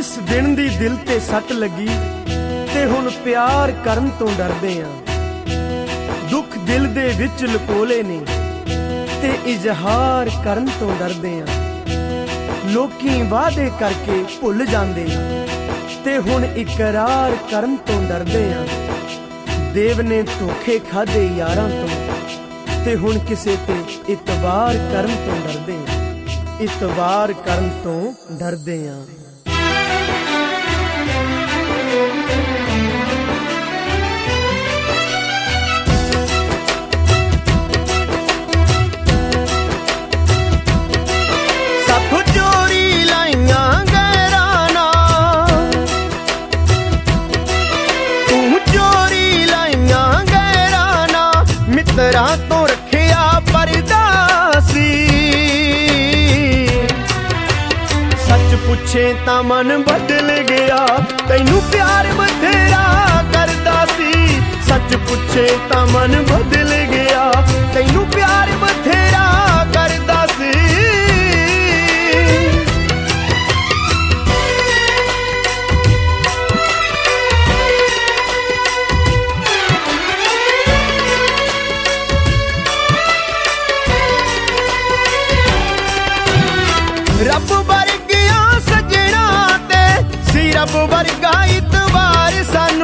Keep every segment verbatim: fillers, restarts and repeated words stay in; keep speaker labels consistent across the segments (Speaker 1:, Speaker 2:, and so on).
Speaker 1: जिस दिन दी दिल ते सट लगी ते हुण प्यार करन तों डरदे आं। दुख दिल दे विच लकोले ने ते इजहार करन तों डरदे आं। लोकी वादे करके भुल जांदे ते हुण इकरार करन तों डरदे आं। देव ने धोखे खाधे यारां तों ते हुण किसे ते इतबार करन तों डरदे आं। इतबार करन तों डरदे आं।
Speaker 2: तो रखिया परदासी सच पुछे ता मन बदल गया तैनू प्यार बथेरा करदा सी। सच पुछे ता मन बदल गया तैनू प्यार बथेरा करदा सी। रब वर्गिया सजना ते सी रब वर्गा इतबार सानू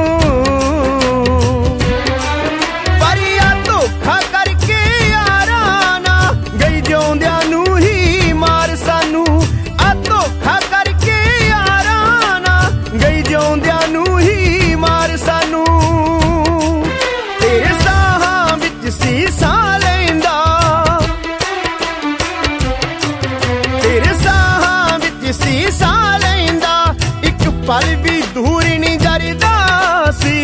Speaker 2: पर आ धोखा करके यारा ना गई जिउंदियां नू ही मार सानू। आ धोखा करके यारा ना गई जिउंदियां नू ही मार सानू। तेरे साहां विच सी सां लैंदा सीसा लैंदा इक पल भी दूर नहीं करदा सी।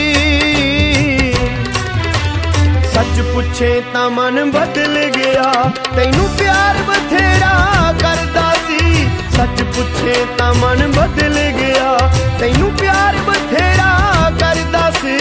Speaker 2: सच पुछे ता मन बदल गया तैनू प्यार बथेरा करदा सी। सच पुछे ता मन बदल गया तैनू प्यार बथेरा करदा सी।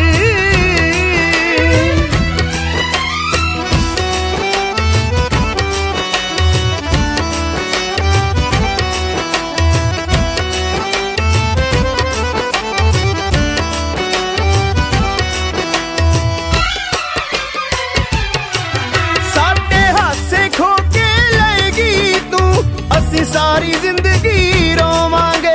Speaker 2: सारी जिंदगी रोवांगे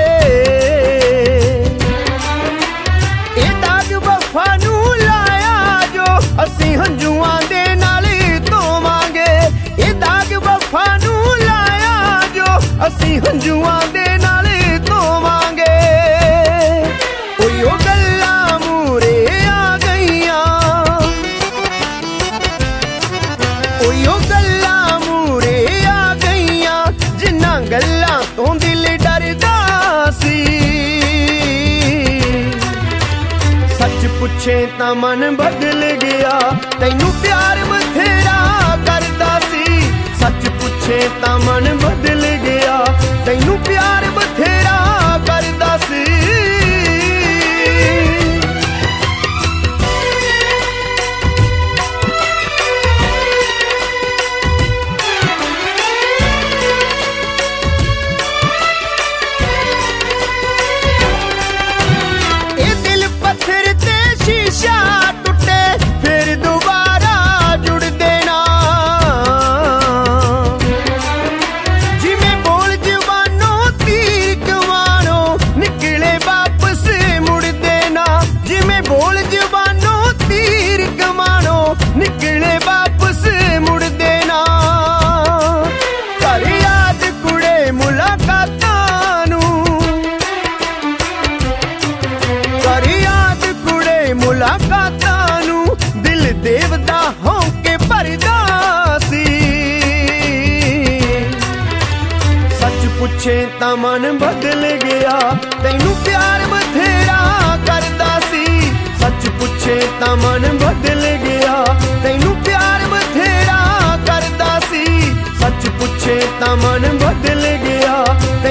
Speaker 2: ए दाग वफा नू लाया जो असी हंजुआं दे नाल धोवांगे। ए दाग वफा नू लाया जो असी हंजुआं दे नाल धोवांगे। ओयो गल्लां मूरे आ गईयां ओयो गल्लां मूरे आ गईयां जिन्हां गल्लां तों दिल डरदा सी। सच पुछे ता मन बदल गया तैनू प्यार बथेरा करदा सी। सच पुछे ता मन बदल गया तैनू प्यार बथेरा करदा सी। शीशा टूटे फिर दोबारा जुड़ देना। जिमें बोल जवानों तीर कमानों निकले वापस मुड़ देना। जिमें बोल जवानों तीर कमानों निकले वापस मुड़ देना। कर याद कुड़े मुलाकातां नू कर याद कुड़े मुलाकातां नू दिल देवदा होके भरदा सी। सच पुछे ता मन बदल गया तैनू प्यार बथेरा करदा सी। सच पुछे ता मन बदल गया तैनू प्यार बथेरा करदा सी। सच पुछे ता मन बदल गया